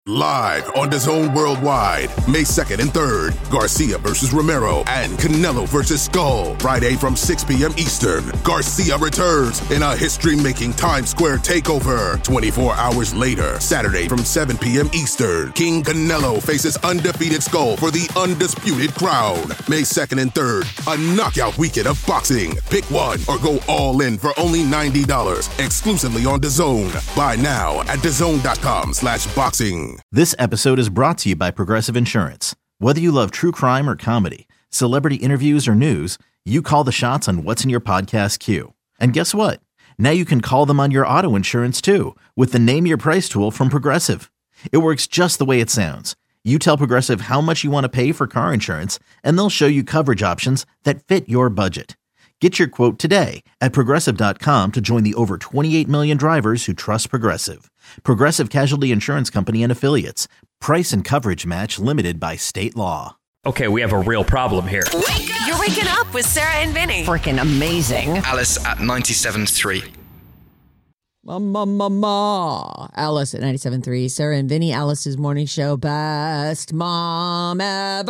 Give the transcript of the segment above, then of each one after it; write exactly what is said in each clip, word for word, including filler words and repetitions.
Live on DAZN Worldwide, May second and third, Garcia versus Romero and Canelo versus Skull. Friday from six p.m. Eastern, Garcia returns in a history-making Times Square takeover. twenty-four hours later, Saturday from seven p.m. Eastern, King Canelo faces undefeated Skull for the undisputed crown. May second and third, a knockout weekend of boxing. Pick one or go all in for only ninety dollars, exclusively on DAZN. Buy now at DAZN.com slash boxing. This episode is brought to you by Progressive Insurance. Whether you love true crime or comedy, celebrity interviews or news, you call the shots on what's in your podcast queue. And guess what? Now you can call them on your auto insurance too with the Name Your Price tool from Progressive. It works just the way it sounds. You tell Progressive how much you want to pay for car insurance, and they'll show you coverage options that fit your budget. Get your quote today at Progressive dot com to join the over twenty-eight million drivers who trust Progressive. Progressive Casualty Insurance Company and Affiliates. Price and coverage match limited by state law. Okay, we have a real problem here. Wake up. You're waking up with Sarah and Vinny. Freaking amazing. Alice at ninety-seven point three. Ma, ma, ma, ma. Alice at ninety-seven point three. Sarah and Vinny, Alice's morning show. Best mom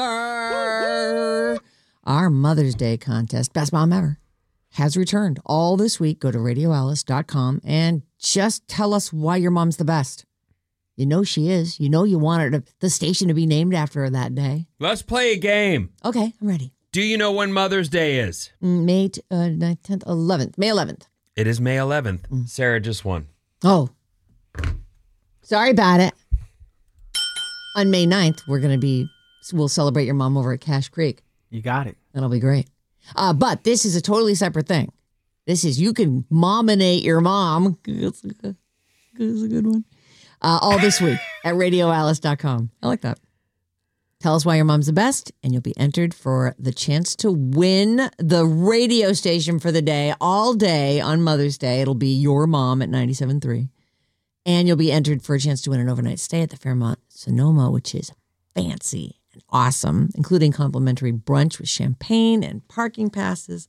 ever. Our Mother's Day contest, Best Mom Ever, has returned all this week. Go to radio alice dot com and just tell us why your mom's the best. You know she is. You know you want her to, the station to be named after her that day. Let's play a game. Okay, I'm ready. Do you know when Mother's Day is? May uh, ninth, tenth, eleventh. May eleventh. It is May eleventh. Mm. Sarah just won. Oh. Sorry about it. On May ninth, we're going to be, we'll celebrate your mom over at Cache Creek. You got it. That'll be great. Uh, but this is a totally separate thing. This is, you can mominate your mom. That's a good, that's a good one. Uh, all this week at radio alice dot com. I like that. Tell us why your mom's the best, and you'll be entered for the chance to win the radio station for the day, all day on Mother's Day. It'll be your mom at ninety-seven point three. And you'll be entered for a chance to win an overnight stay at the Fairmont Sonoma, which is fancy and awesome, including complimentary brunch with champagne and parking passes.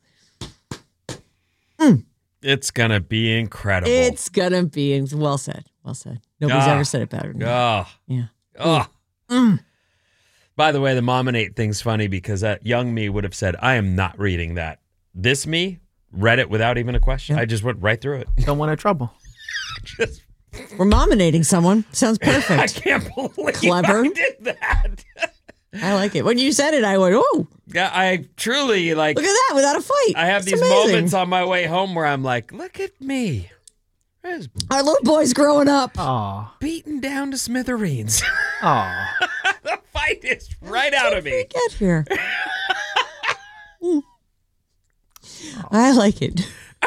Mm. It's going to be incredible. It's going to be, well said, well said. Nobody's ah. ever said it better than oh. that. Yeah. Oh. Mm. By the way, the mominate thing's funny because that young me would have said, I am not reading that. This me read it without even a question. Yep. I just went right through it. Don't want no trouble. just... We're mominating someone. Sounds perfect. I can't believe Clever. I did that. I like it. When you said it, I went, oh. Yeah, I truly like. Look at that, without a fight. I have That's these amazing. moments on my way home where I'm like, look at me. There's Our little boy's growing up. Aw. beaten down to smithereens. Aw. The fight is right out of me. Get here. I like it.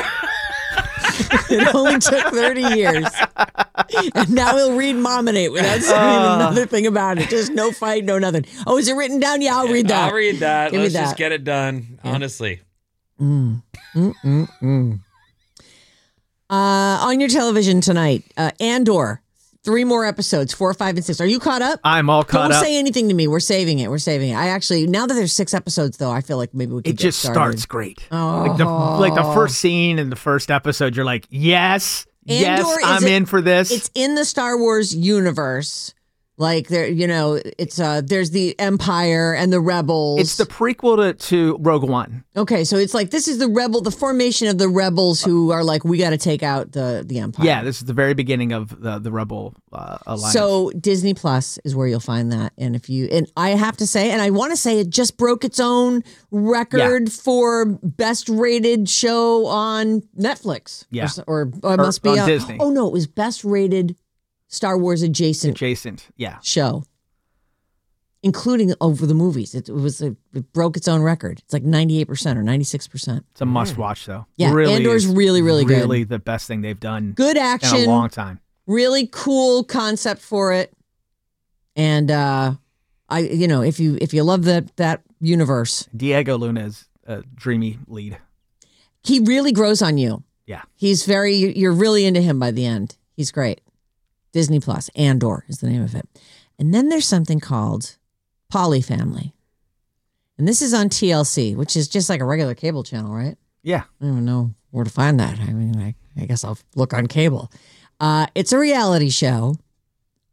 It only took thirty years. And now he'll read Mominate without saying uh, another thing about it. Just no fight, no nothing. Oh, is it written down? Yeah, I'll read that. I'll read that. Give Let's me that. just get it done, yeah. Honestly. Mm. Mm, mm, mm. Uh, on your television tonight, uh, Andor. Three more episodes, four, five, and six. Are you caught up? I'm all caught Don't up. Don't say anything to me. We're saving it. We're saving it. I actually, now that there's six episodes, though, I feel like maybe we could It get just started. starts great. Oh. Like the, like the first scene in the first episode, you're like, yes, Andor yes, I'm a, in for this. It's in the Star Wars universe. Like, there, you know, it's uh, there's the Empire and the Rebels. It's the prequel to, to Rogue One. Okay, so it's like, this is the rebel, the formation of the rebels who are like, we got to take out the, the Empire. Yeah, this is the very beginning of the, the Rebel uh, Alliance. So Disney Plus is where you'll find that. And if you, and I have to say, and I want to say it just broke its own record yeah. for best rated show on Netflix. Yeah. Or, or, or it must be on a, Disney. Oh no, it was best rated Star Wars adjacent. Adjacent, yeah. Show. Including over the movies. It, it was a, it broke its own record. It's like ninety-eight percent or ninety-six percent. It's a must watch though. Yeah, really Andor's is really, really good. Really the best thing they've done. Good action. In a long time. Really cool concept for it. And uh I you know, if you if you love that that universe. Diego Luna is a dreamy lead. He really grows on you. Yeah. He's very you're really into him by the end. He's great. Disney Plus, Andor is the name of it. And then there's something called Poly Family. And this is on T L C, which is just like a regular cable channel, right? Yeah. I don't even know where to find that. I mean, I, I guess I'll look on cable. Uh, it's a reality show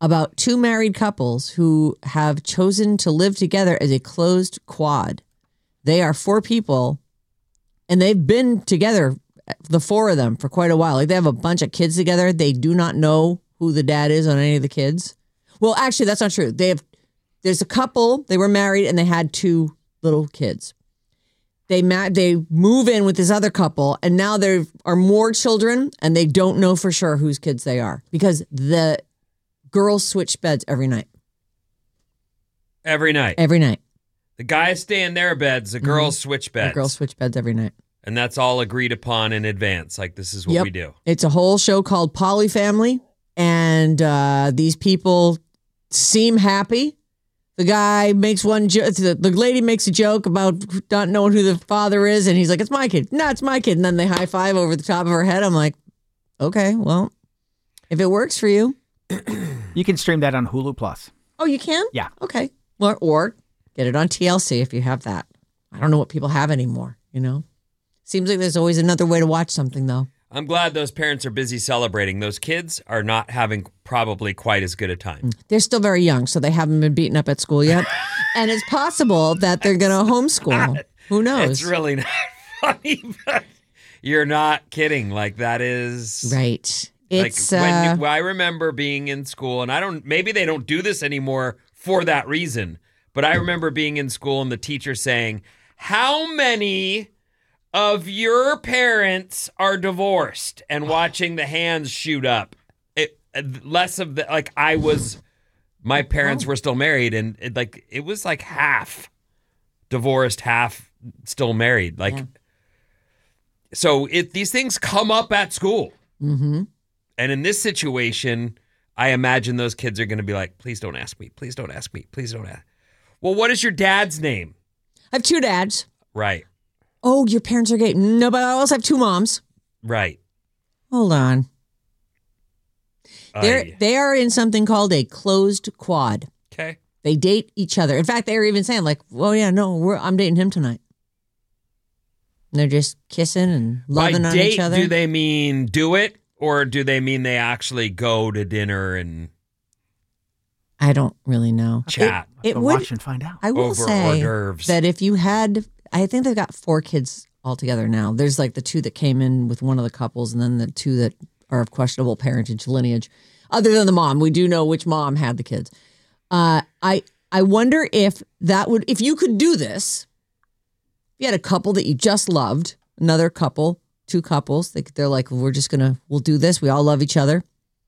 about two married couples who have chosen to live together as a closed quad. They are four people, and they've been together, the four of them, for quite a while. Like, they have a bunch of kids together. They do not know who the dad is on any of the kids. Well, actually, that's not true. They have. There's a couple. They were married, and they had two little kids. They ma- they move in with this other couple, and now there are more children, and they don't know for sure whose kids they are because the girls switch beds every night. Every night. Every night. The guys stay in their beds. The girls mm-hmm. switch beds. The girls switch beds every night. And that's all agreed upon in advance. Like, this is what yep. we do. It's a whole show called Polyfamily. And uh, these people seem happy. The guy makes one joke. The, the lady makes a joke about not knowing who the father is. And he's like, it's my kid. No, it's my kid. And then they high five over the top of her head. I'm like, okay, well, if it works for you. You can stream that on Hulu Plus. Oh, you can? Yeah. Okay. Or, or get it on T L C if you have that. I don't know what people have anymore, you know? Seems like there's always another way to watch something, though. I'm glad those parents are busy celebrating. Those kids are not having probably quite as good a time. They're still very young, so they haven't been beaten up at school yet. And it's possible that they're going to homeschool. Not, Who knows? It's really not funny, but you're not kidding. Like, that is... Right. It's, like, when uh, you, well, I remember being in school, and I don't, maybe they don't do this anymore for that reason, but I remember being in school and the teacher saying, how many of your parents are divorced, and watching the hands shoot up. It, less of the, like, I was, my parents oh. were still married, and it, like, it was like half divorced, half still married. Like, yeah. So it, these things come up at school. Mm-hmm. And in this situation, I imagine those kids are going to be like, please don't ask me. Please don't ask me. Please don't ask. Well, what is your dad's name? I have two dads. Right. Oh, your parents are gay. No, but I also have two moms. Right. Hold on. They're, Aye. they are in something called a closed quad. Okay. They date each other. In fact, they were even saying like, well, yeah, no, we're, I'm dating him tonight. And they're just kissing and loving By on date, each other. do they mean do it? Or do they mean they actually go to dinner and I don't really know. chat? It, it So would, watch and find out. I will over say hors d'oeuvres. that if you had, I think they've got four kids altogether now. There's like the two that came in with one of the couples and then the two that are of questionable parentage lineage. Other than the mom, we do know which mom had the kids. Uh, I I wonder if that would, if you could do this, if you had a couple that you just loved, another couple, two couples, they, they're like, we're just going to, we'll do this. We all love each other.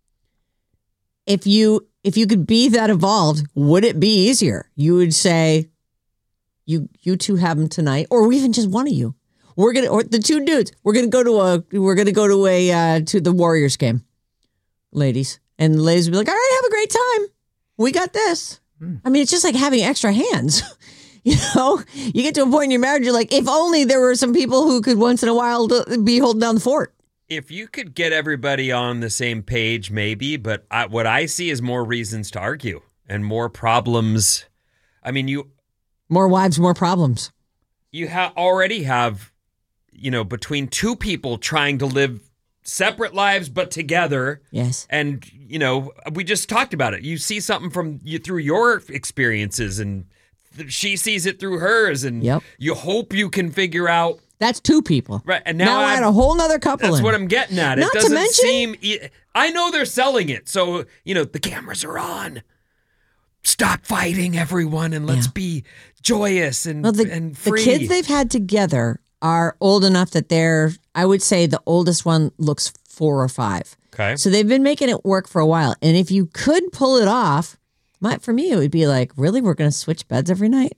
If you, if you could be that evolved, would it be easier? You would say, you, you two have them tonight, or even just one of you. We're going to, or the two dudes, we're going to go to a, we're going to go to a, uh, to the Warriors game, ladies. And the ladies would be like, all right, have a great time. We got this. Mm. I mean, it's just like having extra hands. You know, you get to a point in your marriage, you're like, if only there were some people who could once in a while be holding down the fort. If you could get everybody on the same page, maybe, but I, what I see is more reasons to argue and more problems. I mean, you... More wives, more problems. You ha- already have, you know, between two people trying to live separate lives but together. Yes. And, you know, we just talked about it. You see something from you through your experiences and she sees it through hers, and yep. you hope you can figure out. That's two people. Right. And now, now I had a whole nother couple. That's in. what I'm getting at. Not it doesn't to mention, seem. I know they're selling it. So, you know, the cameras are on. Stop fighting, everyone, and let's yeah. be joyous and, well, the, and free. The kids they've had together are old enough that they're, I would say the oldest one looks four or five. Okay. So they've been making it work for a while. And if you could pull it off, my, for me, it would be like, really? We're going to switch beds every night?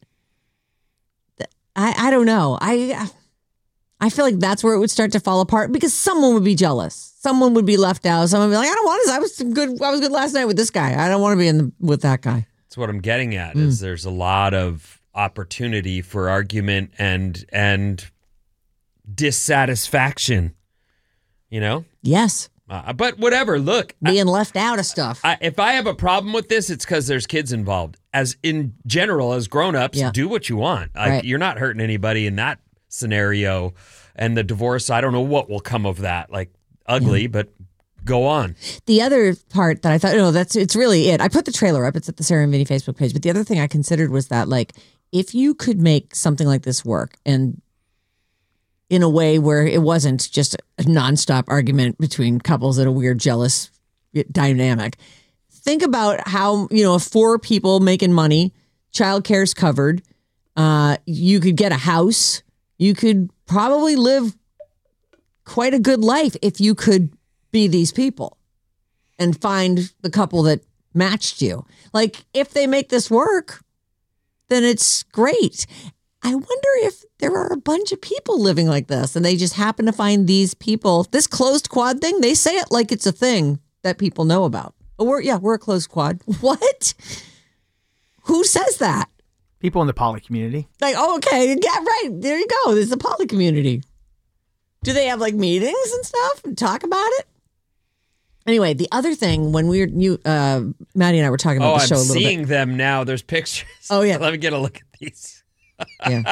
I, I don't know. I I feel like that's where it would start to fall apart because someone would be jealous. Someone would be left out. Someone would be like, I don't want this. I was good. I was good last night with this guy. I don't want to be in the, with that guy. That's what I'm getting at. Mm. Is there's a lot of opportunity for argument and and dissatisfaction. You know. Yes. Uh, but whatever. Look, being I, left out of stuff. I, if I have a problem with this, it's because there's kids involved. As in general, as grown-ups, yeah. do what you want. Like, right. You're not hurting anybody in that scenario. And the divorce, I don't know what will come of that. Like ugly, yeah. but go on. The other part that I thought, no, that's it's really it. I put the trailer up. It's at the Sarah and Vinny Facebook page. But the other thing I considered was that, like, if you could make something like this work and in a way where it wasn't just a nonstop argument between couples in a weird, jealous dynamic, think about how, you know, four people making money, childcare's covered, uh, you could get a house, you could probably live quite a good life if you could be these people and find the couple that matched you. Like, if they make this work, then it's great. I wonder if there are a bunch of people living like this and they just happen to find these people. This closed quad thing, they say it like it's a thing that people know about. Oh, we're, yeah, we're a closed quad. What? Who says that? People in the poly community. Like, oh, okay. Yeah, right. There you go. There's the poly community. Do they have like meetings and stuff and talk about it? Anyway, the other thing when we were, you, uh, Maddie and I were talking about oh, the show I'm a little bit. seeing them now. There's pictures. Oh, yeah. Let me get a look at these. Yeah.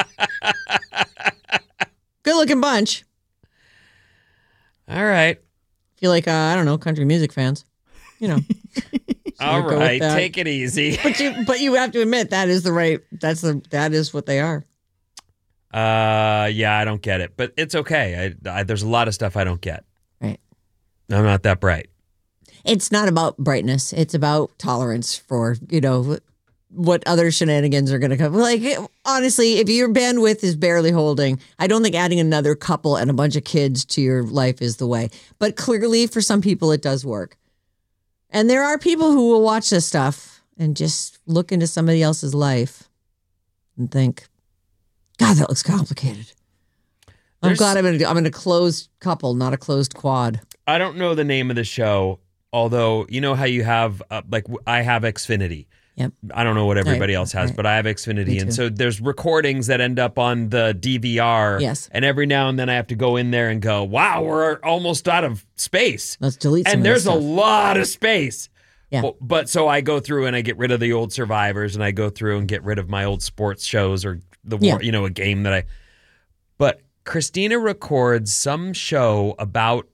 Good looking bunch. All right. Feel like, uh, I don't know, country music fans. You know. All go with right. that. Take it easy. But you but you have to admit that is the right that's the that is what they are. Uh, yeah, I don't get it, but it's okay. I, I there's a lot of stuff I don't get. Right. I'm not that bright. It's not about brightness. It's about tolerance for, you know, what other shenanigans are going to come. Like, honestly, if your bandwidth is barely holding, I don't think adding another couple and a bunch of kids to your life is the way. But clearly, for some people, it does work. And there are people who will watch this stuff and just look into somebody else's life and think, God, that looks complicated. I'm There's- glad I'm in, a, I'm in a closed couple, not a closed quad. I don't know the name of the show, although you know how you have uh, like I have Xfinity. Yep. I don't know what everybody Right, else has, right. but I have Me Xfinity, too. and so there's recordings that end up on the D V R. Yes. And every now and then I have to go in there and go, "Wow, we're almost out of space." Let's delete some And of there's this a stuff. lot of space. Yeah. But, but so I go through and I get rid of the old Survivors, and I go through and get rid of my old sports shows or the war, Yeah. you know, a game that I. But Christina records some show about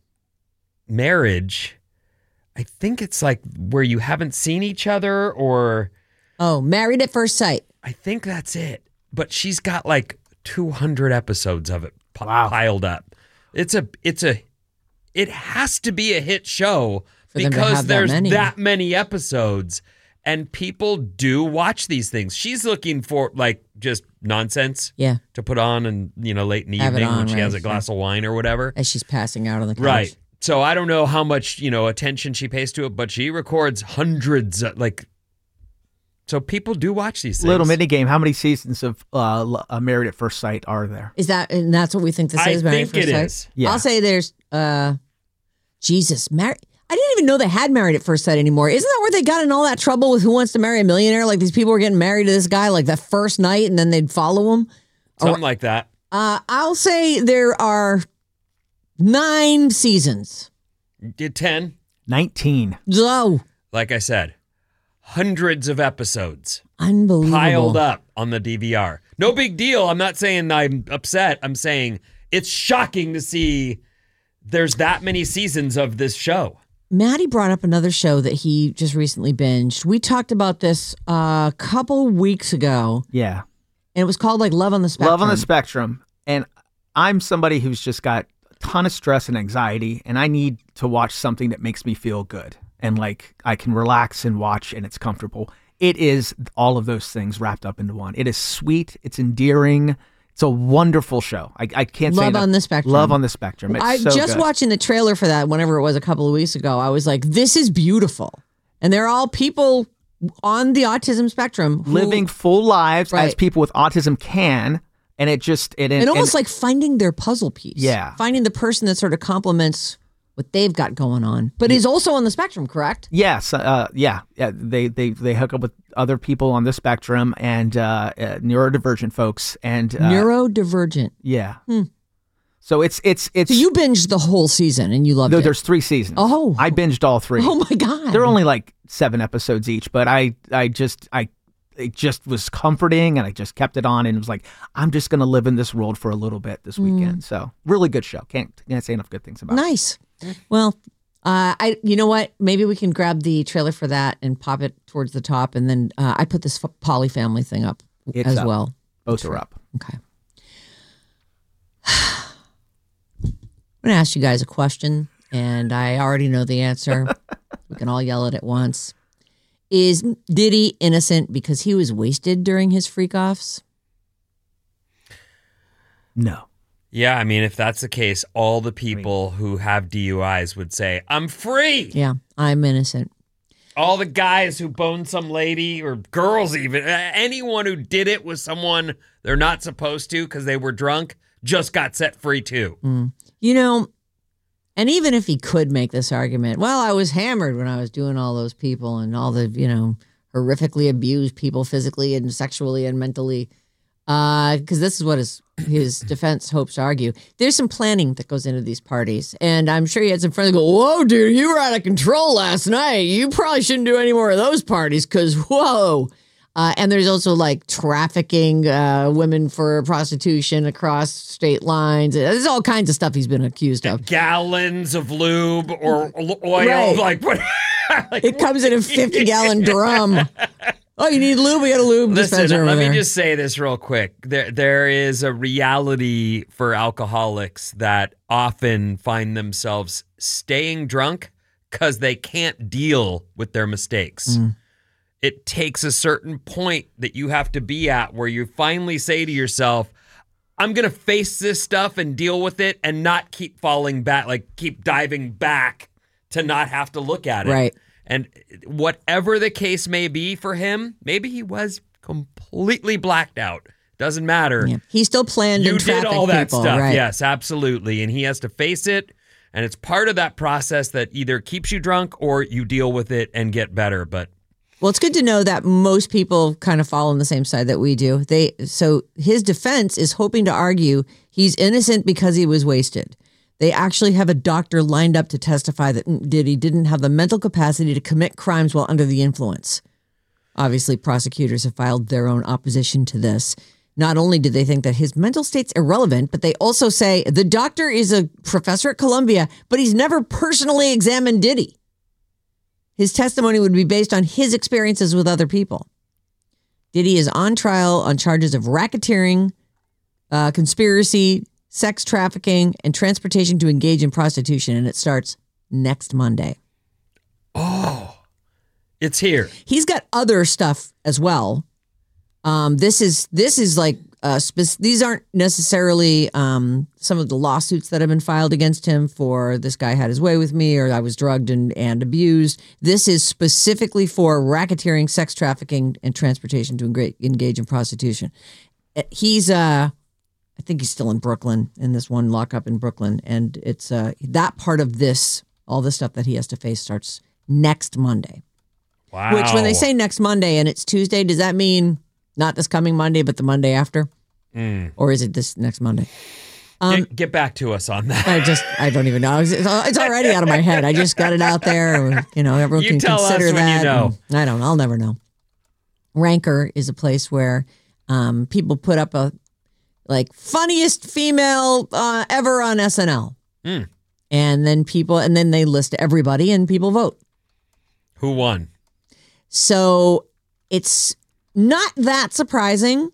marriage. I think it's like where you haven't seen each other, or Oh, Married at First Sight. I think that's it. But she's got like two hundred episodes of it p- Wow. piled up. It's a, it's a, it has to be a hit show For them to because have that there's many. that many episodes, and people do watch these things. She's looking for like just nonsense Yeah, to put on, and you know, late in the Have it evening when on, she right, has a glass of wine or whatever. as she's passing out on the couch. Right. So I don't know how much, you know, attention she pays to it, but she records hundreds, uh, like, so people do watch these things. Little mini game. How many seasons of uh, L- uh, Married at First Sight are there? Is that, and that's what we think this I is? Married think at First it Sight? is. Yeah. I'll say there's, uh, Jesus, married. I didn't even know they had Married at First Sight anymore. Isn't that where they got in all that trouble with Who Wants to Marry a Millionaire? Like these people were getting married to this guy like the first night and then they'd follow him. Something like that. Uh, I'll say there are nine seasons. Did ten. nineteen. So Like I said, hundreds of episodes unbelievable. piled up on the D V R. No big deal. I'm not saying I'm upset. I'm saying it's shocking to see there's that many seasons of this show. Maddie brought up another show that he just recently binged. We talked about this uh, a couple weeks ago, Yeah. and it was called like Love on the Spectrum. Love on the Spectrum. And I'm somebody who's just got a ton of stress and anxiety, and I need to watch something that makes me feel good. And like I can relax and watch and it's comfortable. It is all of those things wrapped up into one. It is sweet. It's endearing. It's a wonderful show. I, I can't say Love enough. on the Spectrum. Love on the Spectrum. It's I so just good. watching the trailer for that whenever it was a couple of weeks ago. I was like, this is beautiful. And they're all people on the autism spectrum who, living full lives as Right. people with autism can, and it just it and almost like finding their puzzle piece. Yeah. Finding the person that sort of complements what they've got going on, but is also on the spectrum, correct? yes, uh, yeah, yeah. They they they hook up with other people on the spectrum and uh, uh, neurodivergent folks, and uh, Neurodivergent. yeah. So it's it's it's. So you binged the whole season and you loved no, it. there's three seasons. Oh. I binged all three. Oh my God. They're only like seven episodes each, but I I just I it just was comforting, and I just kept it on, and it was like I'm just gonna live in this world for a little bit this weekend. So really good show. Can't can't say enough good things about it. Nice. Well, Uh, I, you know what? Maybe we can grab the trailer for that and pop it towards the top, and then uh, I put this Polly family thing up It's as up. well. Both are up. Okay. I'm going to ask you guys a question, and I already know the answer. We can all yell it at once. Is Diddy innocent because he was wasted during his freak-offs? No. Yeah, I mean, if that's the case, all the people who have D U Is would say, I'm free. Yeah, I'm innocent. All the guys who boned some lady, or girls even, anyone who did it with someone they're not supposed to because they were drunk, just got set free too. Mm. You know, and even if he could make this argument, well, I was hammered when I was doing all those people and all the, you know, horrifically abused people physically and sexually and mentally. Because uh, this is what his his defense hopes to argue. There's some planning that goes into these parties. And I'm sure he had some friends who go, whoa, dude, you were out of control last night. You probably shouldn't do any more of those parties because, whoa. Uh, and there's also like trafficking uh, women for prostitution across state lines. There's all kinds of stuff he's been accused of. Gallons of lube or oil. Right. Like what? like, It comes in a fifty gallon drum. Oh, you need lube? We got a lube dispenser Listen, over let there. me just say this real quick. There, there is a reality for alcoholics that often find themselves staying drunk because they can't deal with their mistakes. Mm. It takes a certain point that you have to be at where you finally say to yourself, I'm going to face this stuff and deal with it and not keep falling back, like keep diving back to not have to look at it. Right. And whatever the case may be for him, maybe he was completely blacked out. Doesn't matter. Yeah. He still planned You and did trafficked all that people, stuff. right. Yes, absolutely. And he has to face it. And it's part of that process that either keeps you drunk or you deal with it and get better. But Well, it's good to know that most people kind of fall on the same side that we do. They so his defense is hoping to argue he's innocent because he was wasted. They actually have a doctor lined up to testify that Diddy didn't have the mental capacity to commit crimes while under the influence. Obviously, prosecutors have filed their own opposition to this. Not only do they think that his mental state's irrelevant, but they also say the doctor is a professor at Columbia, but he's never personally examined Diddy. His testimony would be based on his experiences with other people. Diddy is on trial on charges of racketeering, uh, conspiracy, sex trafficking, and transportation to engage in prostitution, and it starts next Monday. oh, it's here. He's got other stuff as well. Um, this is this is like uh, spe- these aren't necessarily um, some of the lawsuits that have been filed against him for this guy had his way with me or I was drugged and, and abused. This is specifically for racketeering, sex trafficking, and transportation to engage, engage in prostitution. He's uh, I think he's still in Brooklyn in this one lockup in Brooklyn, and it's uh, that part of this, all the stuff that he has to face starts next Monday. Wow. Which, when they say next Monday and it's Tuesday, does that mean not this coming Monday, but the Monday after? Mm. Or is it this next Monday? Um, get, get back to us on that. I just, I don't even know. It's, it's already out of my head. I just got it out there. You know, everyone You can tell us consider when that. you know. and I don't, I'll never know. Ranker is a place where um, people put up a, like, funniest female uh, ever on S N L. Mm. And then people, and then they list everybody and people vote. Who won? So it's not that surprising.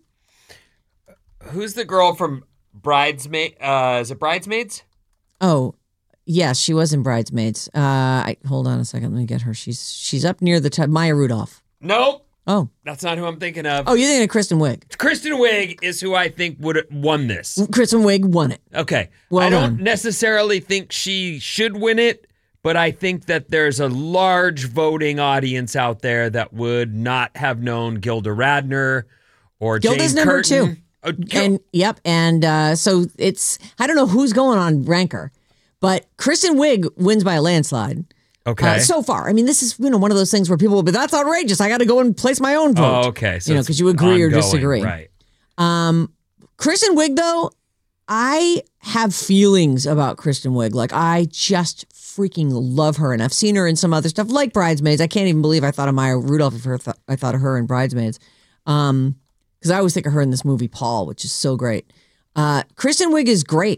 Who's the girl from Bridesmaid? Uh, is it Bridesmaids? Oh, yes, she was in Bridesmaids. Uh, I, hold on a second. Let me get her. She's she's up near the top. Maya Rudolph. Nope. Oh. That's not who I'm thinking of. Oh, you're thinking of Kristen Wiig. Kristen Wiig is who I think would have won this. Kristen Wiig won it. Okay. Well I don't done. necessarily think she should win it, but I think that there's a large voting audience out there that would not have known Gilda Radner or Gilda's Jane number Curtin. two. Oh, Gil- And yep, and uh, so it's I don't know who's going on Ranker, but Kristen Wiig wins by a landslide. okay. Uh, so far, I mean, this is you know one of those things where people will be that's outrageous. I got to go and place my own vote. oh, okay. So you know, it's because you agree or ongoing, disagree. Right. Um, Kristen Wiig, though, I have feelings about Kristen Wiig. Like, I just freaking love her, and I've seen her in some other stuff, like Bridesmaids. I can't even believe I thought of Maya Rudolph if her th- I thought of her in Bridesmaids. Um, because I always think of her in this movie, Paul, which is so great. Uh, Kristen Wiig is great.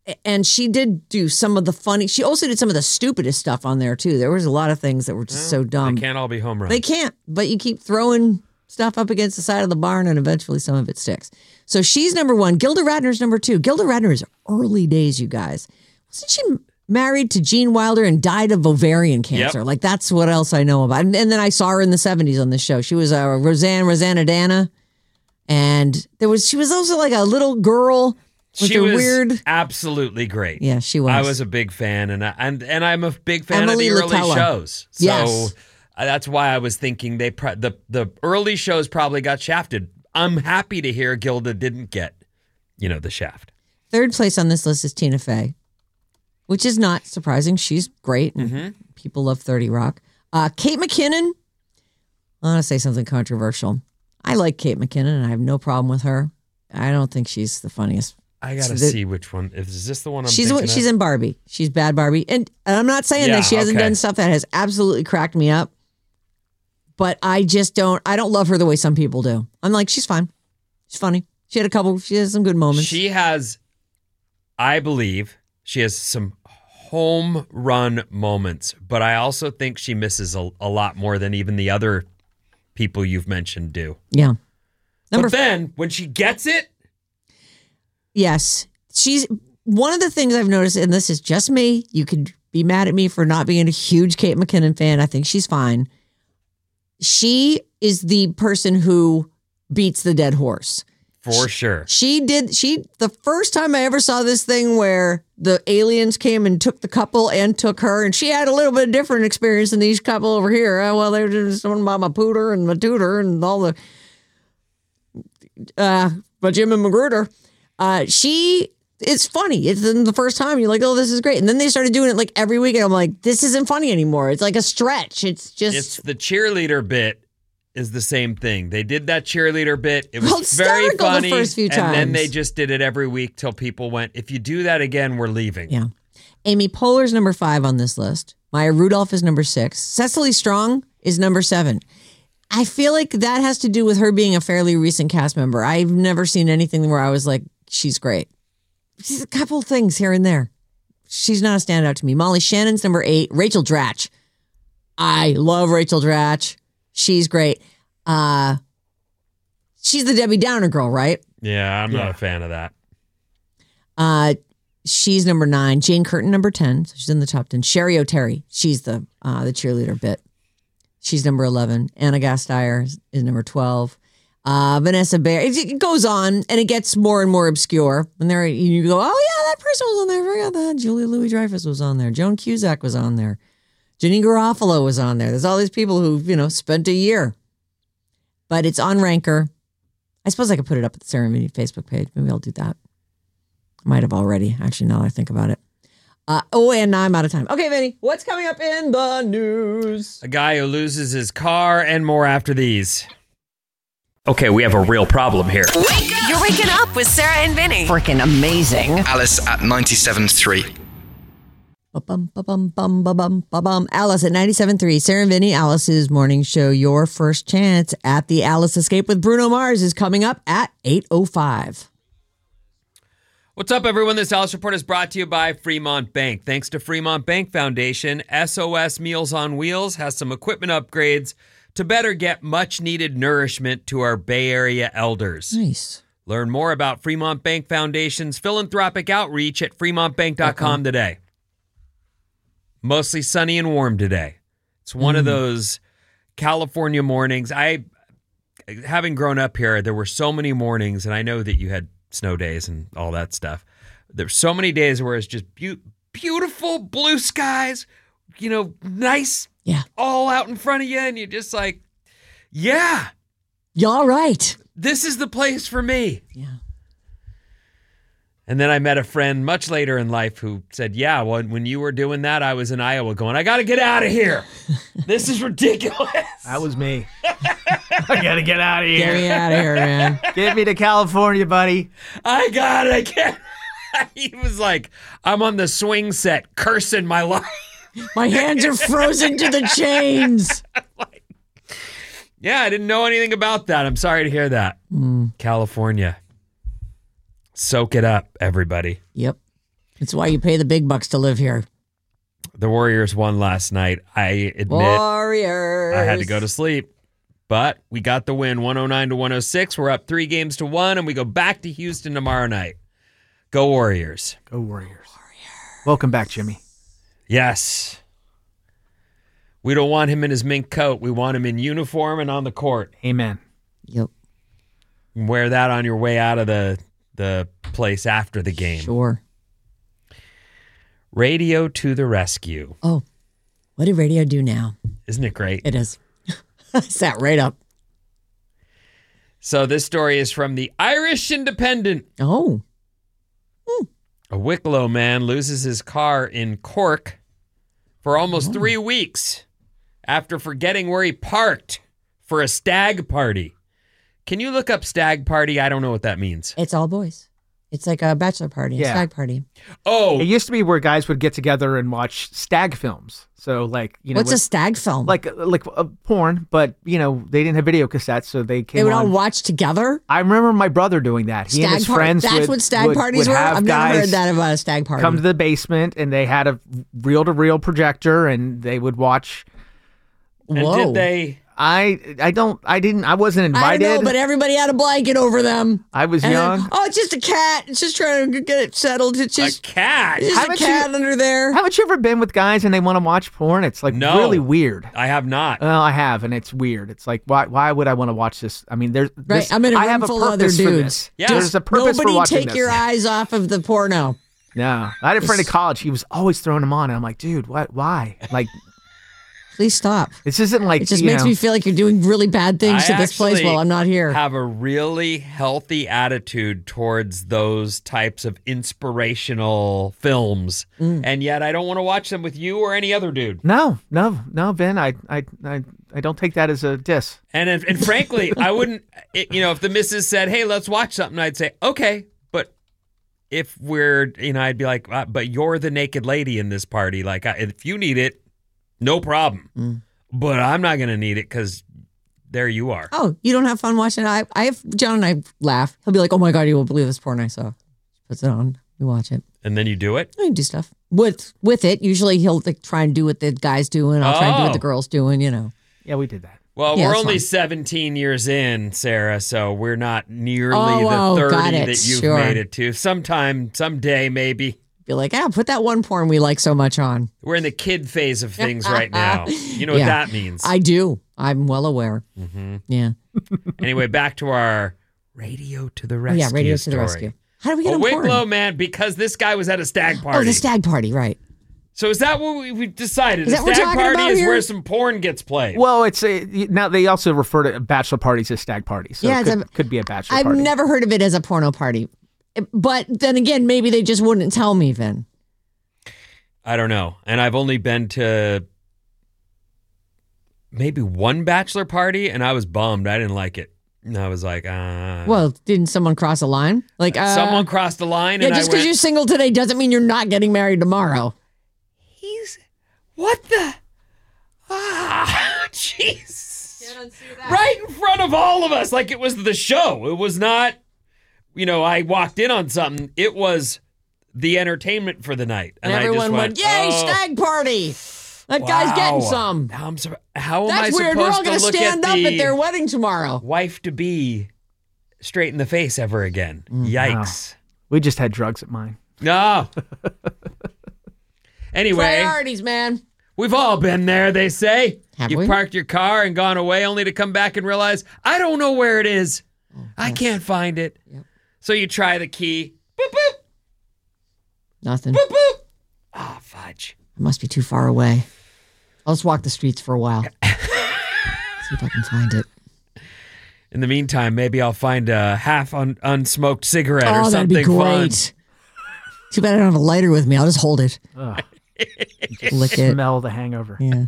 And she did do some of the funny. She also did some of the stupidest stuff on there too. There was a lot of things that were just so dumb. They can't all be home runs. They can't, but you keep throwing stuff up against the side of the barn and eventually some of it sticks. So she's number one. Gilda Radner's number two. Gilda Radner is early days, you guys. Wasn't she married to Gene Wilder and died of ovarian cancer? Yep. Like that's what else I know about. And, and then I saw her in the seventies on this show. She was uh, Roseanne, Rosanna Dana. And there was, she was also like a little girl. With She a was weird, absolutely great. Yeah, she was. I was a big fan, and I, and and I'm a big fan Emily of the early Litella. shows. So Yes. uh, that's why I was thinking they pro- the the early shows probably got shafted. I'm happy to hear Gilda didn't get, you know, the shaft. Third place on this list is Tina Fey, which is not surprising. She's great. And Mm-hmm. people love thirty Rock. Uh, Kate McKinnon. I want to say something controversial. I like Kate McKinnon, and I have no problem with her. I don't think she's the funniest. I gotta So the- see which one. If is this the one I'm she's thinking she's of? in Barbie. She's bad Barbie, and, and I'm not saying Yeah, that she hasn't okay. done stuff that has absolutely cracked me up. But I just don't. I don't love her the way some people do. I'm like, she's fine. She's funny. She had a couple. She has some good moments. She has, I believe, she has some home run moments, but I also think she misses a, a lot more than even the other people you've mentioned do. yeah. Number But then when she gets it, Yes. She's one of the things I've noticed, and this is just me. You could be mad at me for not being a huge Kate McKinnon fan. I think she's fine. She is the person who beats the dead horse. for sure. She did, she, the first time I ever saw this thing where the aliens came and took the couple and took her, and she had a little bit different experience than these couple over here. Uh, well, they're just talking about my pooter and my tutor and all the, uh, but Jim and Magruder. Uh, she, it's funny. It's the first time you're like, oh, this is great. And then they started doing it like every week. And I'm like, this isn't funny anymore. It's like a stretch. It's just. It's the cheerleader bit is the same thing. They did that cheerleader bit. It was Well, very hysterical the funny. first few And then times. they just did it every week till people went, if you do that again, we're leaving. Yeah. Amy Poehler's number five on this list. Maya Rudolph is number six. Cecily Strong is number seven. I feel like that has to do with her being a fairly recent cast member. I've never seen anything where I was like, she's great. She's a couple things here and there. She's not a standout to me. Molly Shannon's number eight. Rachel Dratch. I love Rachel Dratch. She's great. Uh, she's the Debbie Downer girl, right? Yeah, I'm not Yeah. a fan of that. Uh, she's number nine. Jane Curtin, number ten. So she's in the top ten. Sherry O'Terry. She's the uh, the cheerleader bit. She's number eleven. Anna Gasteyer is, is number twelve. Uh, Vanessa Bayer. It, it goes on, and it gets more and more obscure. And there you go, oh, yeah, that person was on there. I forgot that. Julia Louis-Dreyfus was on there. Joan Cusack was on there. Janine Garofalo was on there. There's all these people who, you know, spent a year. But it's on Ranker. I suppose I could put it up at the Sarah and Vinny Facebook page. Maybe I'll do that. I might have already, actually, now that I think about it. Uh, oh, and now I'm out of time. Okay, Vinny, what's coming up in the news? A guy who loses his car and more after these. Okay, we have a real problem here. You're waking up with Sarah and Vinny. Freaking amazing. Alice at ninety-seven point three. Ba-bum, ba-bum, bum, ba-bum, ba-bum. Alice at ninety-seven point three. Sarah and Vinny, Alice's morning show. Your first chance at the Alice Escape with Bruno Mars is coming up at eight oh five. What's up, everyone? This Alice Report is brought to you by Fremont Bank. Thanks to Fremont Bank Foundation, S O S Meals on Wheels has some equipment upgrades to better get much-needed nourishment to our Bay Area elders. Nice. Learn more about Fremont Bank Foundation's philanthropic outreach at fremont bank dot com today. Mostly sunny and warm today. It's one Mm. of those California mornings. I, having grown up here, there were so many mornings, and I know that you had snow days and all that stuff. There's so many days where it's just be- beautiful blue skies, you know, nice, Yeah. all out in front of you, and you're just like, yeah, Y'all right. this is the place for me. Yeah. And then I met a friend much later in life who said, yeah, well, when you were doing that, I was in Iowa going, I got to get out of here. This is ridiculous. That was me. I gotta get out of Get here. me out of here, man. Get me to California, buddy. I got it. I can't. He was like, I'm on the swing set cursing my life. My hands are frozen to the chains. Yeah, I didn't know anything about that. I'm sorry to hear that. California. Soak it up, everybody. Yep. It's why you pay the big bucks to live here. The Warriors won last night. I admit Warriors. I had to go to sleep. But we got the win, one oh nine to one oh six. We're up three games to one, and we go back to Houston tomorrow night. Go Warriors. Go Warriors. Warriors. Welcome back, Jimmy. Yes. We don't want him in his mink coat. We want him in uniform and on the court. Amen. Yep. Wear that on your way out of the, the place after the game. Sure. Radio to the rescue. Oh, what did radio do now? Isn't it great? It is. Sat right up. So this story is from the Irish Independent. Oh. Hmm. A Wicklow man loses his car in Cork for almost oh. three weeks after forgetting where he parked for a stag party. Can you look up stag party? I don't know what that means. It's all boys. It's like a bachelor party, a Yeah. stag party. Oh. It used to be where guys would get together and watch stag films. So, like, you know, What's with- a stag film? like like uh, porn, but you know they didn't have video cassettes, so they came. They would on. all watch together? I remember my brother doing that. He and his par- friends. That's would, what stag would, parties would were? have I've never guys heard that about a stag party. Come to the basement, and they had a reel-to-reel projector, and they would watch. And Whoa. did they? I I don't I didn't I wasn't I invited. don't know, but everybody had a blanket over them. I was And young. then, oh, it's just a cat. It's just trying to get it settled. It's just, A cat? it's just a Haven't cat you- under there. Haven't you ever been with guys and they want to watch porn? It's like No. really weird. I have not. Well, I have, and it's weird. It's like, why? Why would I want to watch this? I mean, there's Right, this, I'm in a I room have a full of other purpose for dudes. this. Yeah. There's a purpose Nobody for watching take this. your eyes off of the porno. No, I had a friend in college. He was always throwing them on, and I'm like, dude, what? Why? Like, Please stop. this isn't like It just you makes know, me feel like you're doing really bad things I to this place actually while I'm not here. have a really healthy attitude towards those types of inspirational films, Mm. and yet I don't want to watch them with you or any other dude. No, no, no, Ben. I, I, I, I don't take that as a diss. And if, and frankly, I wouldn't. It, you know, if the missus said, "Hey, let's watch something," I'd say, "Okay." But if we're, you know, I'd be like, uh, "But you're the naked lady in this party. Like, I, if you need it, no problem. Mm. But I'm not gonna need it because there you are." Oh, you don't have fun watching it? I, I have, John and I laugh. He'll be like, oh my God, you won't believe this porn I saw. Puts it on. We watch it. And then you do it. I do stuff with with it. Usually he'll like, try and do what the guy's doing. I'll try and do what the Oh. girl's doing, you know. Yeah, we did that. Well, Yeah, we're it's only fine. seventeen years in, Sarah, so we're not nearly Oh, oh, the got thirty it. that you've Sure. made it to. Sometime, someday, maybe. Be like, ah, put that one porn we like so much on. We're in the kid phase of things right now. You know Yeah. what that means. I do. I'm well aware. Mm-hmm. Yeah. Anyway, back to our radio to the Oh, rescue yeah, radio to story. the rescue. How do we get A on porn? Wicklow man, because this guy was at a stag party. Oh, the stag party, right. So is that what we, we decided? Is a that what we're stag talking party about is here? where some porn gets played. Well, it's a, now they also refer to bachelor parties as stag parties. So Yeah, it it's could, a- could be a bachelor I've party. never heard of it as a porno party. But then again, maybe they just wouldn't tell me then. I don't know. And I've only been to maybe one bachelor party, and I was bummed. I didn't like it. And I was like, uh. Well, didn't someone cross a line? Like uh, someone crossed the line, Yeah, and just I because went, you're single today doesn't mean you're not getting married tomorrow. he's, what the? Ah, jeez. Right in front of all of us, like it was the show. It was not, you know, I walked in on something. It was the entertainment for the night. And, I everyone just went, yay, oh, stag party. That guy's getting wow. some. Now I'm sur- How am That's I weird. We're all supposed going to to look stand at up the at their wedding tomorrow. wife to be straight in the face ever again? Yikes. We just had drugs at mine. No. Anyway, Priorities, man. we've all been there, they say. Have You've we? parked your car and gone away only to come back and realize, I don't know where it is. I can't find it. Yep. So you try the key. Boop, boop, Nothing. boop, boop. Ah, fudge. It must be too far away. I'll just walk the streets for a while. See if I can find it. In the meantime, maybe I'll find a half un- unsmoked cigarette or Oh, that'd something be great. fun. Too bad I don't have a lighter with me. I'll just hold it. Ugh. Lick it. Smell the hangover. Yeah.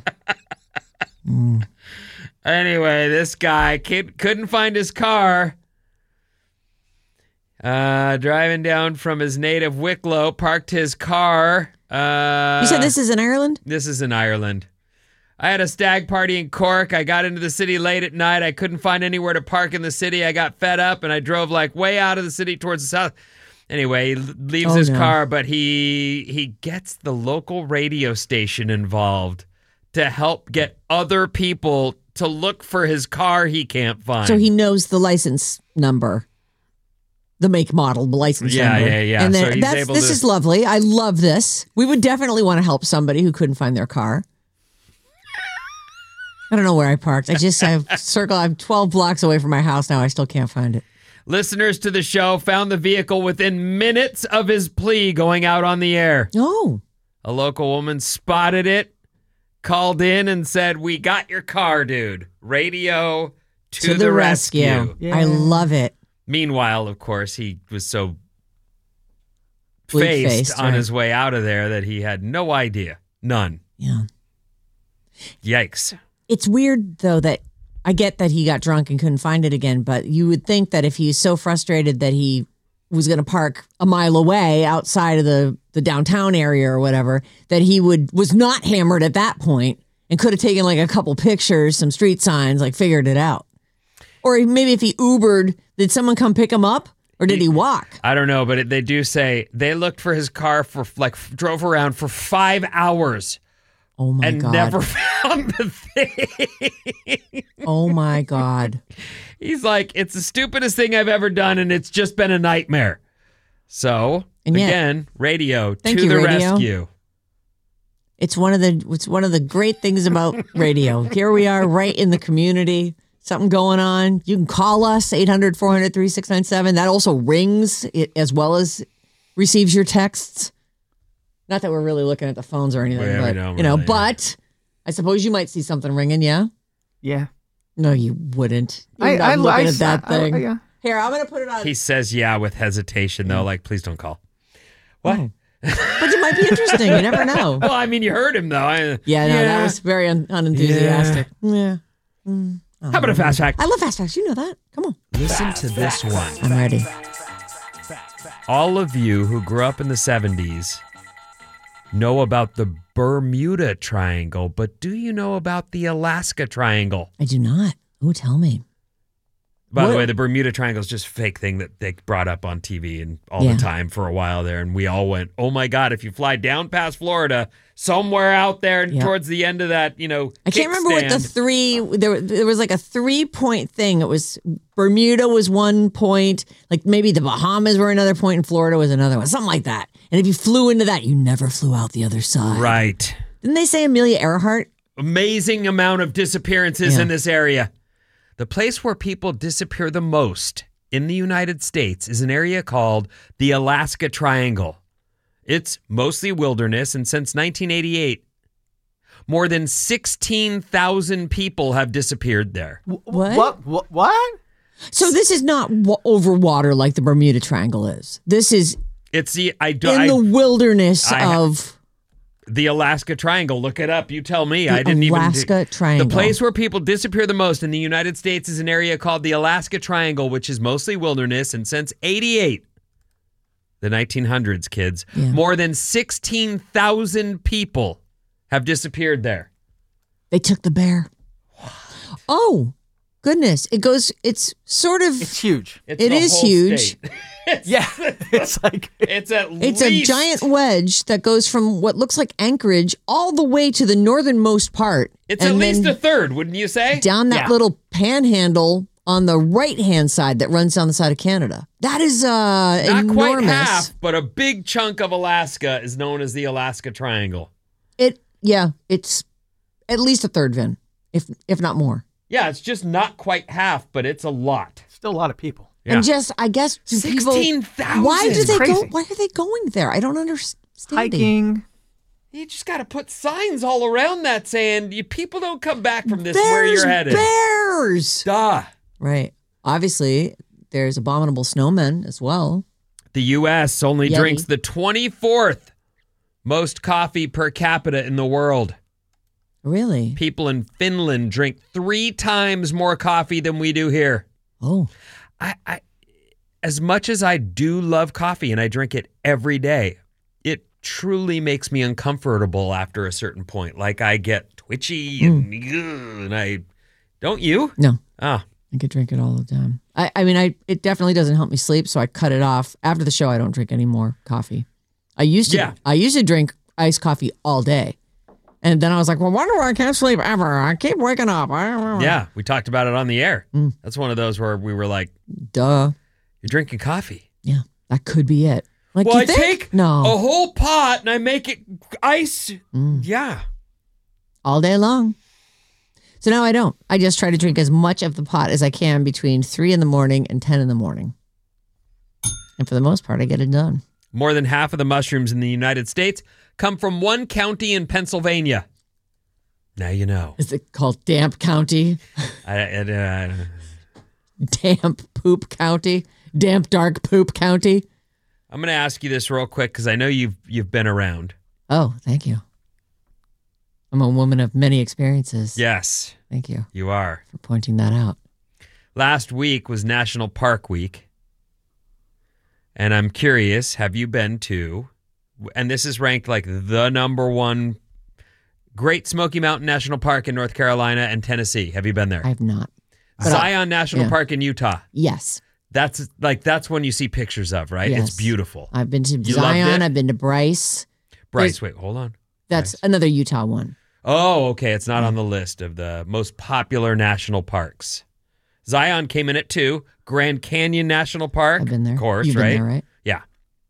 Anyway, this guy kid couldn't find his car. Uh, driving down from his native Wicklow, parked his car. Uh, You said this is in Ireland? This is in Ireland. I had a stag party in Cork. I got into the city late at night. I couldn't find anywhere to park in the city. I got fed up and I drove like way out of the city towards the south. Anyway, he leaves Oh, his no. car, but he he gets the local radio station involved to help get other people to look for his car he can't find. So he knows the license number, the make, model, the license Yeah, number. yeah, yeah. And So then he's that's, able this to- is lovely. I love this. We would definitely want to help somebody who couldn't find their car. I don't know where I parked. I just have circle. I'm twelve blocks away from my house now. I still can't find it. Listeners to the show found the vehicle within minutes of his plea going out on the air. Oh, A local woman spotted it, called in and said, "We got your car, dude. Radio to, to, the, the rescue." rescue. I love it. Meanwhile, of course, he was so Bleak-faced, faced on right. his way out of there that he had no idea. None. Yeah. Yikes. It's weird, though, that I get that he got drunk and couldn't find it again, but you would think that if he's so frustrated that he was going to park a mile away outside of the, the downtown area or whatever, that he would was not hammered at that point and could have taken like a couple pictures, some street signs, like figured it out. Or maybe if he Ubered, did someone come pick him up or did he walk? I don't know, but it, they do say they looked for his car for like drove around for five hours Oh my and God. never found the thing. Oh my God. He's like, it's the stupidest thing I've ever done, and it's just been a nightmare. So And yet- again, radio Thank to you, the radio. rescue. It's one of the it's one of the great things about radio. Here we are right in the community. Something going on. You can call us, eight hundred, four hundred, thirty-six ninety-seven. That also rings it as well as receives your texts. Not that we're really looking at the phones or anything, Yeah, we but don't you know, really, yeah. but I suppose you might see something ringing, yeah? Yeah. No, you wouldn't. You're I, not I, looking I, at that I- thing. I- yeah. Here, I'm gonna put it on. He says yeah with hesitation, though, like, please don't call. What? Oh. But it might be interesting. You never know. Well, I mean, you heard him, though. I, Yeah, no, that was very un- unenthusiastic. Yeah. How about a fast fact? I love fast facts. You know that. Come on. Listen to this one. I'm ready. All of you who grew up in the seventies know about the Bermuda Triangle, but do you know about the Alaska Triangle? I do not. Oh, tell me. By the What? way, the Bermuda Triangle is just a fake thing that they brought up on T V and all Yeah. the time for a while there. And we all went, oh my God, if you fly down past Florida, somewhere out there Yeah. towards the end of that, you know, I can't remember what the kickstand- three. There, there was like a three point thing. It was Bermuda was one point, like maybe the Bahamas were another point, and Florida was another one, something like that. And if you flew into that, you never flew out the other side. Right. Didn't they say Amelia Earhart? Amazing amount of disappearances Yeah. in this area. The place where people disappear the most in the United States is an area called the Alaska Triangle. It's mostly wilderness, and since nineteen eighty-eight, more than sixteen thousand people have disappeared there. What? What? What? What? So this is not w- over water like the Bermuda Triangle is. This is It's the I do in I, the wilderness I ha- of. the Alaska Triangle. Look it up. You tell me. The I didn't Alaska even. Triangle. The place where people disappear the most in the United States is an area called the Alaska Triangle, which is mostly wilderness. And since eighty-eight, the nineteen hundreds, kids, Yeah. more than sixteen thousand people have disappeared there. They took the bear. Oh, goodness. It goes, it's sort of, It's huge. It's It the is whole huge. state. Yeah. It's like It's at it's least a giant wedge that goes from what looks like Anchorage all the way to the northernmost part. It's and at least then a third, wouldn't you say? down that Yeah. little panhandle on the right-hand side that runs down the side of Canada. That is uh, Not enormous. quite half, but a big chunk of Alaska is known as the Alaska Triangle. It, yeah, it's at least a third, Vin, if if not more. Yeah, it's just not quite half, but it's a lot. still a lot of people. Yeah. And just, I guess, do people- sixteen thousand. Why do they go? Crazy. Why are they going there? I don't understand. Hiking. You just got to put signs all around that saying, you people don't come back from this where There's you're headed. bears. Duh. Right. Obviously, there's abominable snowmen as well. The U S only Yeti. drinks the twenty-fourth most coffee per capita in the world. Really? People in Finland drink three times more coffee than we do here. Oh, I, I, as much as I do love coffee and I drink it every day, it truly makes me uncomfortable after a certain point. Like I get twitchy and, ugh, and I, don't you? no. Ah, I could drink it all the time. I, I mean, I it definitely doesn't help me sleep, so I cut it off. After the show, I don't drink any more coffee. I used to. Yeah. I used to drink iced coffee all day, and then I was like, "Well, wonder why I can't sleep ever? I keep waking up." Yeah, we talked about it on the air. Mm. That's one of those where we were like, "Duh." You're drinking coffee. Yeah, that could be it. Like, well, you I think? take no a whole pot and I make it ice. Mm. Yeah. all day long. So now I don't. I just try to drink as much of the pot as I can between three in the morning and ten in the morning, and for the most part, I get it done. More than half of the mushrooms in the United States come from one county in Pennsylvania. Now you know. Is it called Damp County? I, I, I, Damp Poop County? Damp Dark Poop County? I'm going to ask you this real quick because I know you've you've been around. Oh, thank you. I'm a woman of many experiences. Yes, Thank you you are. for pointing that out. Last week was National Park Week. And I'm curious, have you been to, and this is ranked like the number one Great Smoky Mountain National Park in North Carolina and Tennessee. Have you been there? I have not. But Zion I- National yeah. Park in Utah. Yes. That's like, that's one you see pictures of, right? Yes. It's beautiful. I've been to You loved Zion. it? I've been to Bryce. Bryce, wait, hold on. That's Bryce. another Utah one. Oh, okay. It's not on the list of the most popular national parks. Zion came in at two. Grand Canyon National Park. I've been there. Of course, You've right? been there, right? Yeah.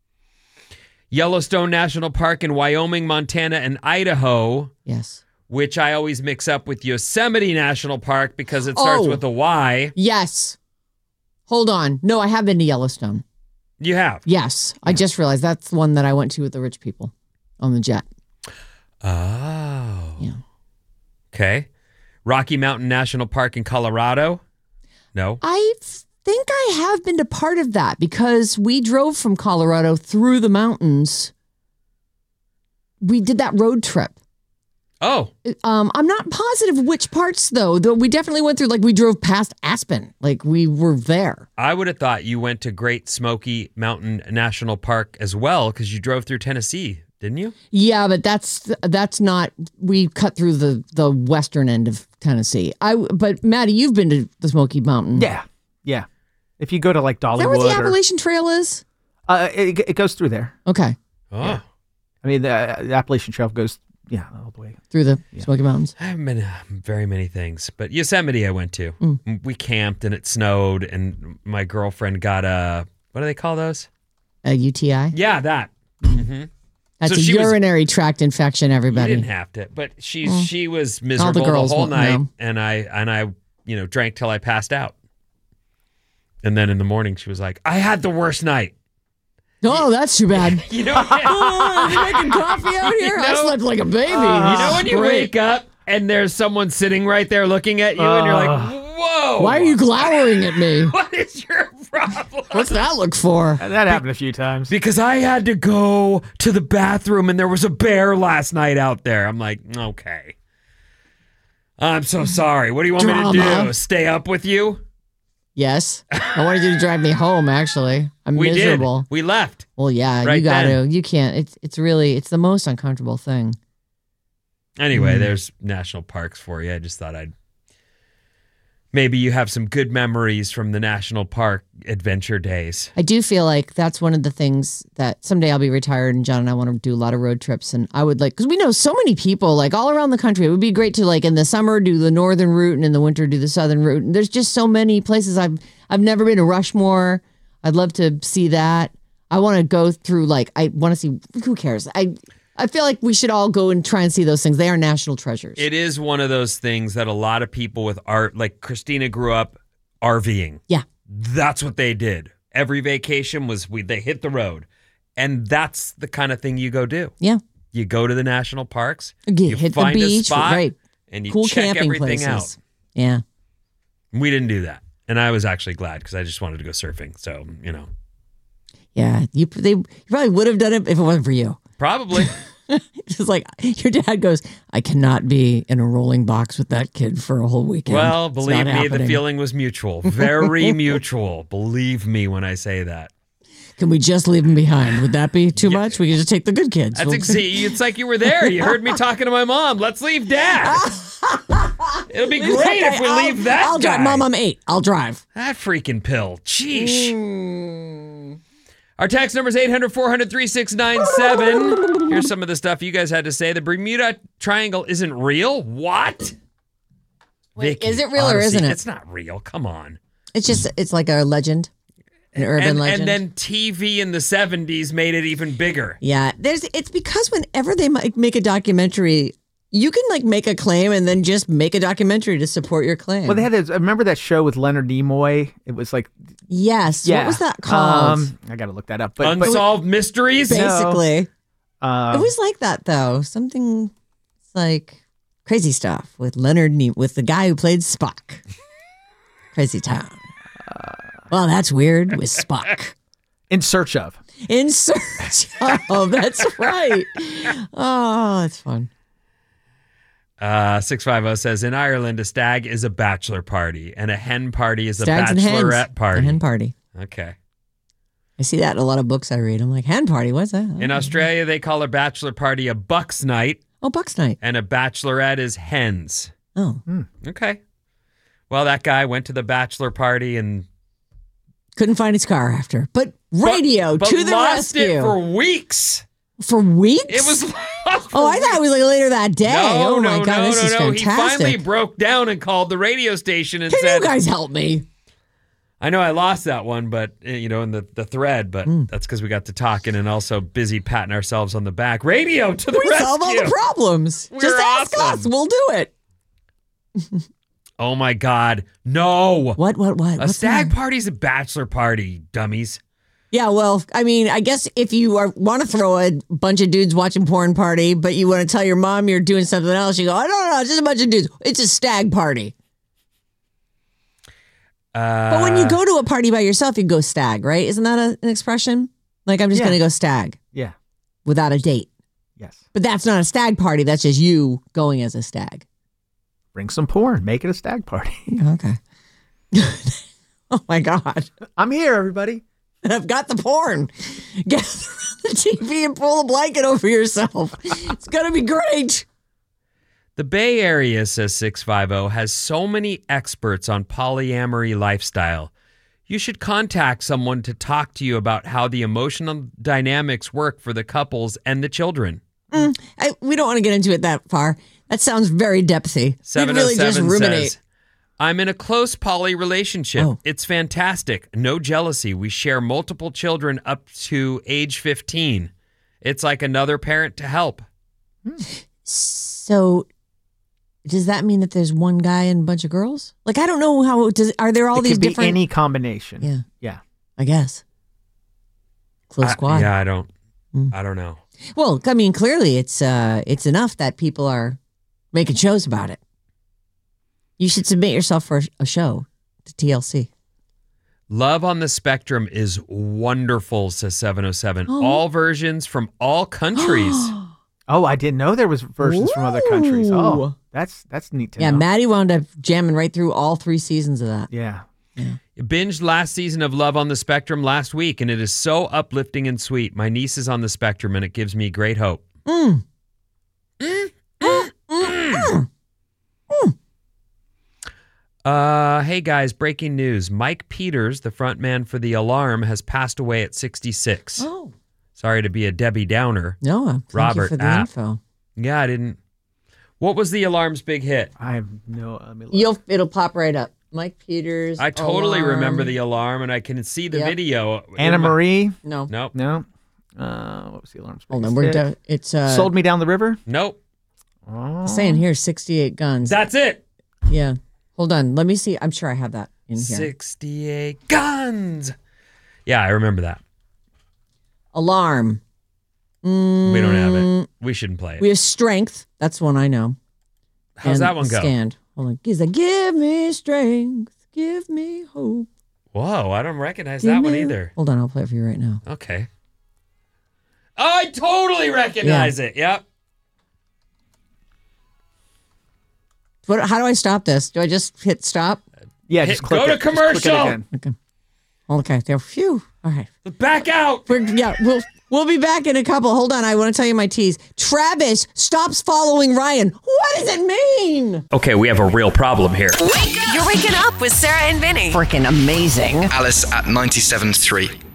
Yellowstone National Park in Wyoming, Montana, and Idaho, Yes. which I always mix up with Yosemite National Park because it starts Oh. with a Y. Yes. Hold on. No, I have been to Yellowstone. You have. Yes. I just realized that's the one that I went to with the rich people on the jet. Oh. Yeah. Okay. Rocky Mountain National Park in Colorado? No. I think I have been to part of that because we drove from Colorado through the mountains. We did that road trip. Oh. Um, I'm not positive which parts though. Though we definitely went through, like we drove past Aspen, like we were there. I would have thought you went to Great Smoky Mountain National Park as well because you drove through Tennessee, didn't you? Yeah, but that's that's not. We cut through the the western end of Tennessee. I but Maddie, you've been to the Smoky Mountain. Yeah, yeah. If you go to like Is that Dollywood, where the or, Appalachian Trail is? uh, it, it goes through there. Okay, Oh. I mean, the, the Appalachian Trail goes, yeah, all the way. through the Smoky Mountains. I haven't been to very many things, but Yosemite I went to. Mm. We camped and it snowed, and my girlfriend got a, what do they call those? A U T I. Yeah, that. Mm-hmm. That's So a she was- urinary tract infection. You Everybody. didn't have to, but she Mm. she was miserable girls the whole won't night, know. and I and I you know drank till I passed out, and then in the morning she was like, "I had the worst night." Oh, that's too bad. You know, Oh, you making coffee out here? I You know- slept like a baby. you know when you Great. wake up and there's someone sitting right there looking at you, and you're like, "Whoa, Why are you glowering at me? What is your problem?" What's that look for? That happened a few times. Because I had to go to the bathroom and there was a bear last night out there. I'm like, okay. I'm so sorry. What do you want me to Drama. do? Stay up with you? Yes, I wanted you to drive me home. Actually, I'm We miserable. did. We left. Well, yeah, Right you got then. to. You can't. It's it's really it's the most uncomfortable thing. Anyway, Mm. there's national parks for you. I just thought I'd maybe you have some good memories from the national park adventure days. I do feel like that's one of the things that someday I'll be retired and John and I want to do a lot of road trips. And I would like, because we know so many people like all around the country. It would be great to like in the summer do the northern route and in the winter do the southern route. And there's just so many places I've, I've never been to Rushmore. I'd love to see that. I want to go through like, I want to see, who cares? I, I feel like we should all go and try and see those things. They are national treasures. It is one of those things that a lot of people with art, like Christina grew up RVing. Yeah. That's what they did. Every vacation was we they hit the road. And that's the kind of thing you go do. Yeah. You go to the national parks, You you hit the find beach, a spot, right. and you Cool check camping everything places. out. Yeah. We didn't do that. And I was actually glad because I just wanted to go surfing. So, you know, Yeah. You, they, you probably would have done it if it wasn't for you. probably. Just like your dad goes, I cannot be in a rolling box with that kid for a whole weekend. Well, It's believe not me, the happening. feeling was mutual. Very mutual. Believe me when I say that. Can we just leave him behind? Would that be too much? We can just take the good kids. That's We'll- ex- it's like you were there. You heard me talking to my mom. Let's leave dad. It'll be Leave great that if guy. we I'll- leave that I'll guy. drive. Mom, I'm eight. I'll drive. That freaking pill. Sheesh. Mm. Our text number is eight hundred, four hundred, thirty-six ninety-seven. Here's some of the stuff you guys had to say. The Bermuda Triangle isn't real? What? Wait, Vicky, is it real or honestly, isn't it? It's not real. Come on. It's just, it's like a legend, an urban and, legend. and then T V in the seventies made it even bigger. yeah, there's. It's because whenever they might make a documentary, you can like make a claim and then just make a documentary to support your claim. Well, they had this. I remember that show with Leonard Nimoy. It was like, yes. yeah. What was that called? Um, I got to look that up. But, but Unsolved Mysteries? Basically, uh, it was like that though. Something it's like crazy stuff with Leonard Nimoy, with the guy who played Spock. Crazy Town. Well, that's weird with Spock. In Search of. In search of. That's right. Oh, that's fun. Uh, six five zero says, in Ireland, a stag is a bachelor party, and a hen party is a Stags and hens. bachelorette party. A hen party. Okay. I see that in a lot of books I read. I'm like, hen party, what's that? In Australia, they call a bachelor party a bucks night, Oh, Bucks night. and a bachelorette is hens. Oh, Okay. Well, that guy went to the bachelor party and couldn't find his car after. But radio but, but to the lost rescue. it for weeks. For weeks? It was lost for Oh, I thought it was like later that day. No, oh no, my God, no, this no, is no. He fantastic. finally broke down and called the radio station and Can said, you guys help me? I know I lost that one, but, uh, you know, in the, the thread, but Hmm. that's because we got to talking and also busy patting ourselves on the back. Radio to the We rescue. solve all the problems. We're Just ask awesome. us. We'll do it. Oh, my God. No. What, what, what? A What's stag that? party's a bachelor party, dummies. Yeah, well, I mean, I guess if you are, want to throw a bunch of dudes watching porn party, but you want to tell your mom you're doing something else, you go, I don't know, it's just a bunch of dudes. It's a stag party. Uh, But when you go to a party by yourself, you go stag, right? Isn't that a, an expression? Like, I'm just Yeah. going to go stag Yeah. without a date. Yes. But that's not a stag party. That's just you going as a stag. Bring some porn. Make it a stag party. Okay. Oh, my God. I'm here, everybody. And I've got the porn. Gather around the T V and pull a blanket over yourself. It's going to be great. The Bay Area, says six five zero, has so many experts on polyamory lifestyle. You should contact someone to talk to you about how the emotional dynamics work for the couples and the children. Mm, I, we don't want to get into it that far. That sounds very depthy. We'd really just seven oh seven ruminate. says, I'm in a close poly relationship. Oh. It's fantastic. No jealousy. We share multiple children up to age fifteen. It's like another parent to help. So, does that mean that there's one guy and a bunch of girls? Like, I don't know how. Does are there all it these could be different? any combination. Yeah. Yeah. I guess. Close I- squad. yeah, I don't. Mm. I don't know. Well, I mean, clearly it's uh, it's enough that people are making shows about it. You should submit yourself for a show to T L C. Love on the Spectrum is wonderful, says seven oh seven. Oh. All versions from all countries. Oh, I didn't know there was versions from other countries. Ooh. Oh, that's that's neat to Yeah, know. Maddie wound up jamming right through all three seasons of that. Yeah. Binged last season of Love on the Spectrum last week, and it is so uplifting and sweet. My niece is on the spectrum, and it gives me great hope. Mm. Uh, hey guys, breaking news. Mike Peters, the frontman for The Alarm, has passed away at sixty-six. Oh. Sorry to be a Debbie Downer. No, thank Robert you for the App. info. Yeah, I didn't. What was The Alarm's big hit? I have no. Let me look. You'll it'll pop right up. Mike Peters. I totally Alarm. remember The Alarm, and I can see the Yep. video. Anna in my- Marie. No. Nope. No. Uh, what was the alarm's Hold biggest on, we're hit? do- it's uh Sold Me Down the River. Nope. Oh. saying here sixty-eight guns. That's it. Yeah. Hold on. Let me see. I'm sure I have that in here. sixty-eight guns. Yeah, I remember that. Alarm. We don't have Mm, it. We shouldn't play it. We have strength. That's one I know. How's And that one go? Stand. Hold on. He's like, give me strength. Give me hope. Whoa, I don't recognize Give that one me- either. Hold on. I'll play it for you right now. Okay. Oh, I totally recognize it. Yep. What, how do I stop this? Do I just hit stop? Yeah, Hit- just click go to it. Just click it commercial. again. Okay. Okay. There. Phew. All right. Back out. We're, yeah. We'll We'll be back in a couple. Hold on. I want to tell you my tease. Travis stops following Ryan. What does it mean? Okay, we have a real problem here. Wake up! You're waking up with Sarah and Vinny. Freaking amazing. Alice at ninety-seven point three.